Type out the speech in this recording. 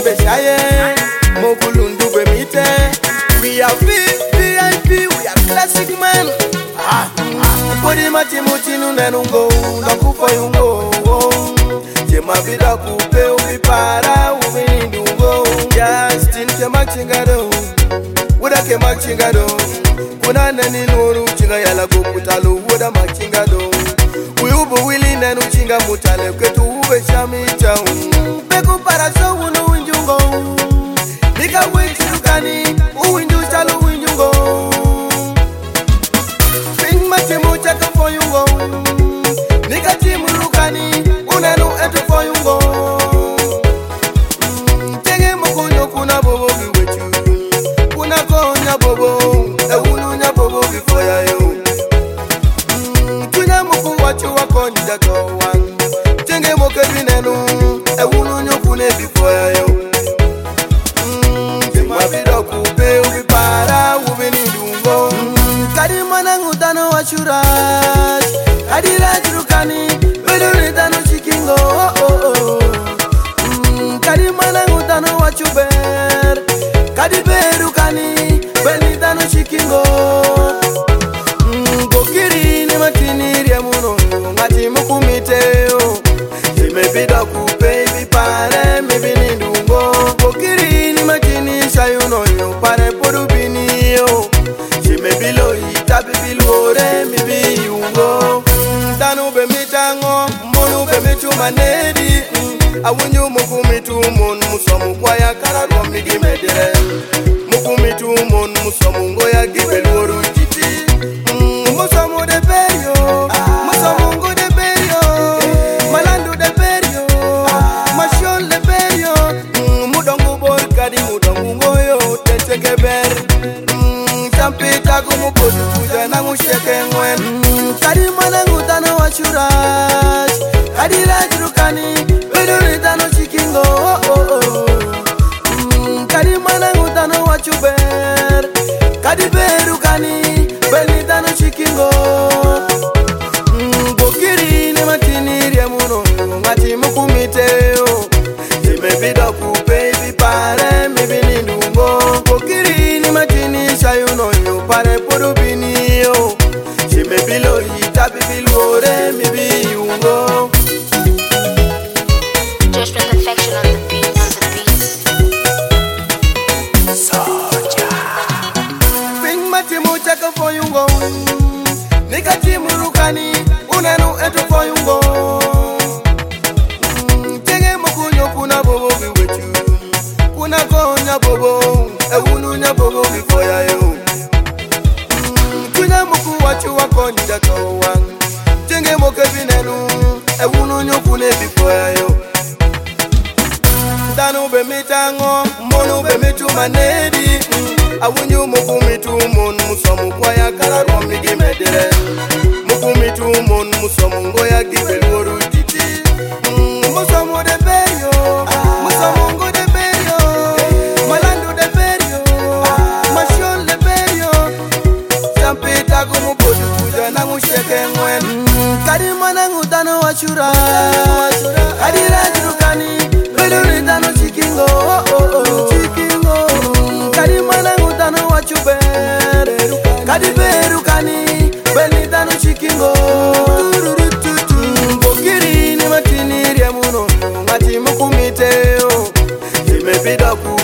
beshaye mokulundu bemite. We are VIP, we are classic man. Podi matimuti nunenungo nakufa yungo. Jema vida kupe ubipara ubinindungo. Justin kemachingado Woda kemachingado. Kuna nani nuru chinga yala gokutalo woda machingado. Uyubu wili nenu chinga mutale kwetu ube shamita. Beku para so wunu winjungo. Nika wiki lukani uwinju chalo winjungo. Ping matimu chaka foyungo. Nika timu lukani unenu etu foyungo. Tenge mukunyo kuna bobo biwechu. Kuna konya bobo ewunu nya bobo bifoya yo. Tunya muku wachu wakonja kawan. Tenge moke binenu ewunu nyo kune bifoya yo. Mabido kupe ubipara ubinidungo. Kadi mana ngutano wachuraj. Kadi rajurukani beduri tano chikingo. Kadi mana ngutano wachuber. Kadi berukani beni tano chikingo. Gokiri ni matini riamuno ngati mukumiteo. Jimebido kupe ubipare mibinidungo. Gokiri ni matini sayuno yo pare porubini yo. Jimebilo itabi bilore mibi yungo. Tanu be mitango monu be mitumanedi. Awunyu mukumitu mon musomu kwa ya kararo migi medere. Mukumitu mon musomu ngoya gibeloru jiti. Musomu de berio, musomu ngo de berio. Malandu de berio, mashon de berio. Mudongo bol kadi mudongo ngoyo teteke ber. Champita kumu kodu kuja na ngusheke ngwen. Kadi mana ngutano wachuraj. Kadi rajurukani beduri tano chikingo. Kadi mana ngutano wachuber. Kadi berukani beni tano chikingo. Gokiri ni matini riamuno ngati mukumiteo. Jimebido kupe ibipare mibinindungo. Gokiri ni matini sayuno yo pare porubini yo. Jimebilo itabi bilore mibi yungo. Just with perfection on the beat, Soldier. Ping matimu chaka foyungo. Nika timu rukani unenu etu foyungo. Tenge mukunyo kuna bobo biwechu. Kuna konya bobo ewunu nya bobo bifoya yo. Tunya muku wachu wakonja kawan. Tenge moke binenu ewunu nyo kune bifoya yo. Tanu be mitango monu be mitumanedi. Awunyu mukumitu mon musomu kwa ya kararo migi medere. Mukumitu mon musomu ngoya gibeloru jiti. Musomu de berio, musomu ngo de berio. Malandu de berio, mashon de berio. Champita kumu kodu kuja na ngusheke ngwen. Kadi mana ngutano wachura. Kadi rajurukani beduri tano chikingo. Kadi mana ngutano wachuber. Kadi berukani beni tano chikingo. Gokiri ni matini riamuno ngati mukumiteo. Jimebido kupe